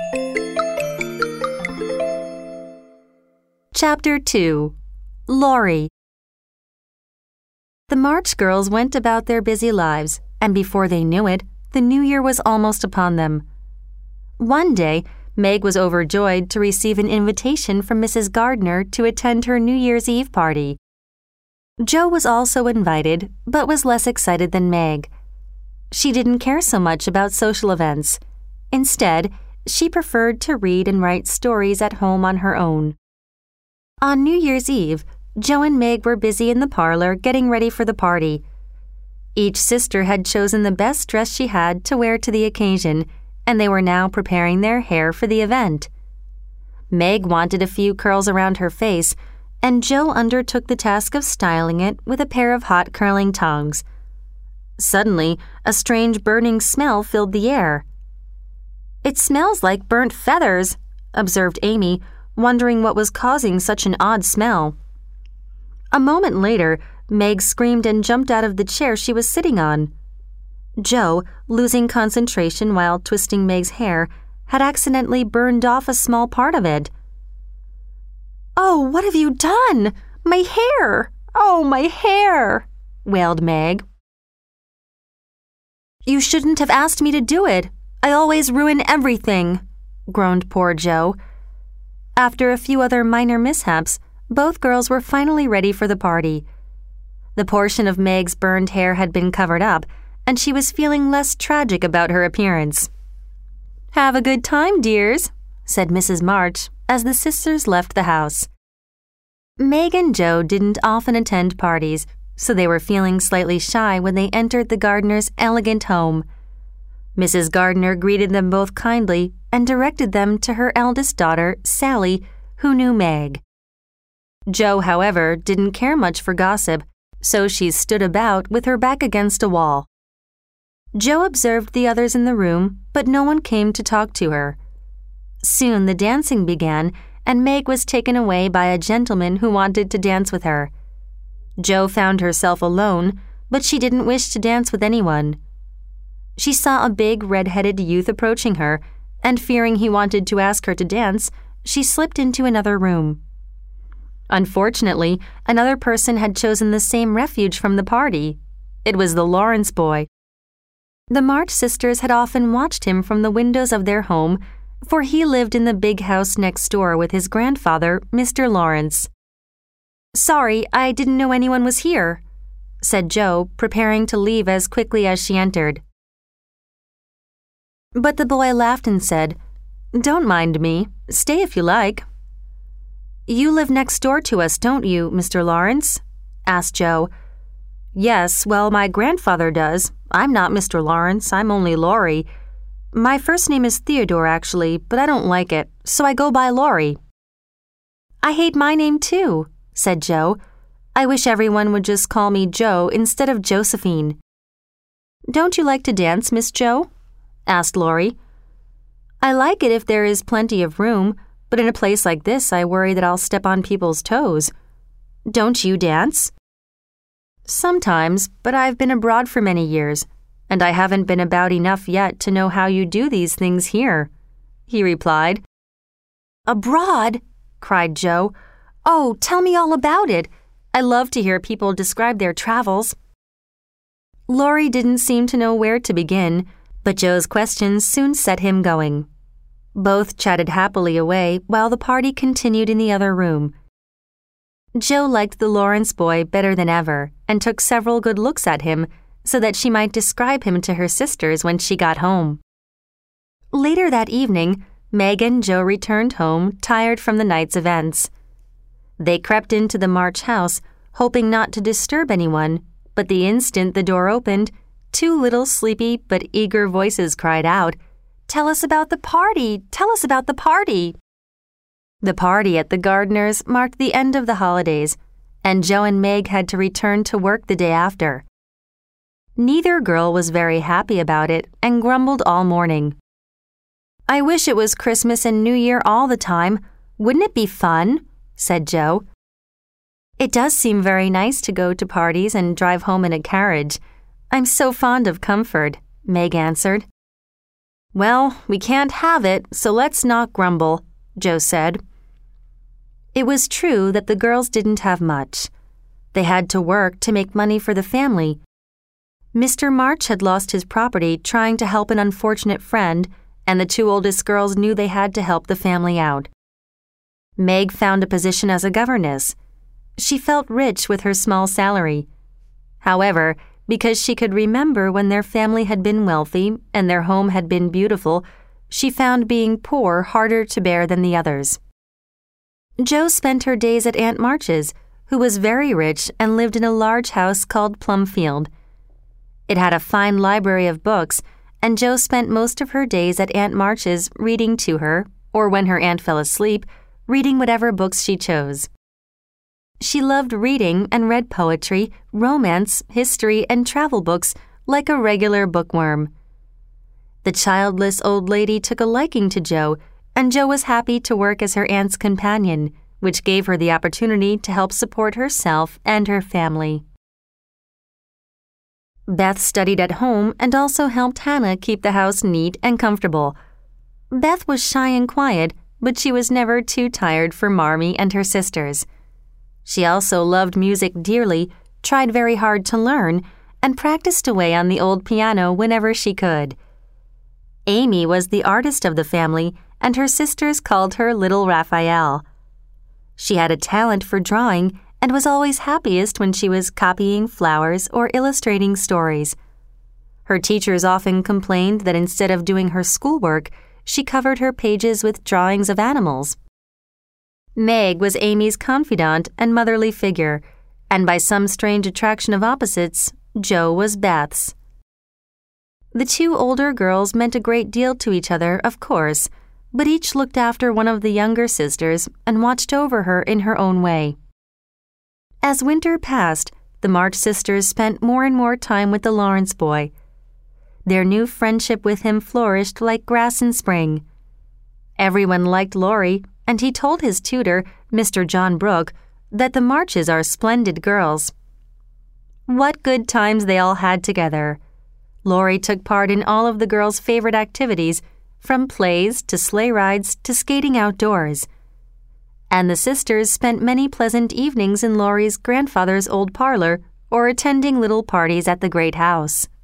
Chapter 2. Laurie. The March girls went about their busy lives, and before they knew it, the new year was almost upon them. One day, Meg was overjoyed to receive an invitation from Mrs. Gardner to attend her New Year's Eve party. Jo was also invited, but was less excited than Meg. She didn't care so much about social events. Instead, she preferred to read and write stories at home on her own. On New Year's Eve, Jo and Meg were busy in the parlor getting ready for the party. Each sister had chosen the best dress she had to wear to the occasion, and they were now preparing their hair for the event. Meg wanted a few curls around her face, and Jo undertook the task of styling it with a pair of hot curling tongs. Suddenly, a strange burning smell filled the air. "It smells like burnt feathers," observed Amy, wondering what was causing such an odd smell. A moment later, Meg screamed and jumped out of the chair she was sitting on. Jo, losing concentration while twisting Meg's hair, had accidentally burned off a small part of it. "Oh, what have you done? My hair! Oh, my hair!" wailed Meg. "You shouldn't have asked me to do it. I always ruin everything," groaned poor Jo. After a few other minor mishaps, both girls were finally ready for the party. The portion of Meg's burned hair had been covered up, and she was feeling less tragic about her appearance. "Have a good time, dears," said Mrs. March as the sisters left the house. Meg and Jo didn't often attend parties, so they were feeling slightly shy when they entered the Gardners' elegant home. Mrs. Gardner greeted them both kindly and directed them to her eldest daughter, Sally, who knew Meg. Jo, however, didn't care much for gossip, so she stood about with her back against a wall. Jo observed the others in the room, but no one came to talk to her. Soon the dancing began, and Meg was taken away by a gentleman who wanted to dance with her. Jo found herself alone, but she didn't wish to dance with anyone. She saw a big red-headed youth approaching her, and fearing he wanted to ask her to dance, she slipped into another room. Unfortunately, another person had chosen the same refuge from the party. It was the Lawrence boy. The March sisters had often watched him from the windows of their home, for he lived in the big house next door with his grandfather, Mr. Lawrence. "Sorry, I didn't know anyone was here," said Jo, preparing to leave as quickly as she entered. But the boy laughed and said, "Don't mind me. Stay if you like." "You live next door to us, don't you, Mr. Lawrence?" asked Jo. "Yes, well, my grandfather does. I'm not Mr. Lawrence, I'm only Laurie. My first name is Theodore, actually, but I don't like it, so I go by Laurie." "I hate my name, too," said Jo. "I wish everyone would just call me Jo instead of Josephine." "Don't you like to dance, Miss Jo?" asked Laurie. "I like it if there is plenty of room, but in a place like this I worry that I'll step on people's toes. Don't you dance?" "Sometimes, but I've been abroad for many years, and I haven't been about enough yet to know how you do these things here," he replied. "Abroad?" cried Jo. "Oh, tell me all about it. I love to hear people describe their travels." Laurie didn't seem to know where to begin, but Jo's questions soon set him going. Both chatted happily away while the party continued in the other room. Jo liked the Lawrence boy better than ever and took several good looks at him so that she might describe him to her sisters when she got home. Later that evening, Meg and Jo returned home tired from the night's events. They crept into the March house, hoping not to disturb anyone, but the instant the door opened, two little sleepy but eager voices cried out, "Tell us about the party! Tell us about the party!" The party at the Gardners marked the end of the holidays, and Jo and Meg had to return to work the day after. Neither girl was very happy about it and grumbled all morning. "I wish it was Christmas and New Year all the time. Wouldn't it be fun?" said Jo. "It does seem very nice to go to parties and drive home in a carriage. I'm so fond of comfort," Meg answered. "Well, we can't have it, so let's not grumble," Joe said. It was true that the girls didn't have much. They had to work to make money for the family. Mr. March had lost his property trying to help an unfortunate friend, and the two oldest girls knew they had to help the family out. Meg found a position as a governess. She felt rich with her small salary. However, because she could remember when their family had been wealthy and their home had been beautiful, she found being poor harder to bear than the others. Jo spent her days at Aunt March's, who was very rich and lived in a large house called Plumfield. It had a fine library of books, and Jo spent most of her days at Aunt March's reading to her, or when her aunt fell asleep, reading whatever books she chose. She loved reading and read poetry, romance, history, and travel books like a regular bookworm. The childless old lady took a liking to Jo, and Jo was happy to work as her aunt's companion, which gave her the opportunity to help support herself and her family. Beth studied at home and also helped Hannah keep the house neat and comfortable. Beth was shy and quiet, but she was never too tired for Marmee and her sisters. She also loved music dearly, tried very hard to learn, and practiced away on the old piano whenever she could. Amy was the artist of the family, and her sisters called her Little Raphael. She had a talent for drawing and was always happiest when she was copying flowers or illustrating stories. Her teachers often complained that instead of doing her schoolwork, she covered her pages with drawings of animals. Meg was Amy's confidant and motherly figure, and by some strange attraction of opposites, Jo was Beth's. The two older girls meant a great deal to each other, of course, but each looked after one of the younger sisters and watched over her in her own way. As winter passed, the March sisters spent more and more time with the Lawrence boy. Their new friendship with him flourished like grass in spring. Everyone liked Laurie, and he told his tutor, Mr. John Brooke, that the Marches are splendid girls. What good times they all had together. Laurie took part in all of the girls' favorite activities, from plays to sleigh rides to skating outdoors. And the sisters spent many pleasant evenings in Laurie's grandfather's old parlor or attending little parties at the great house.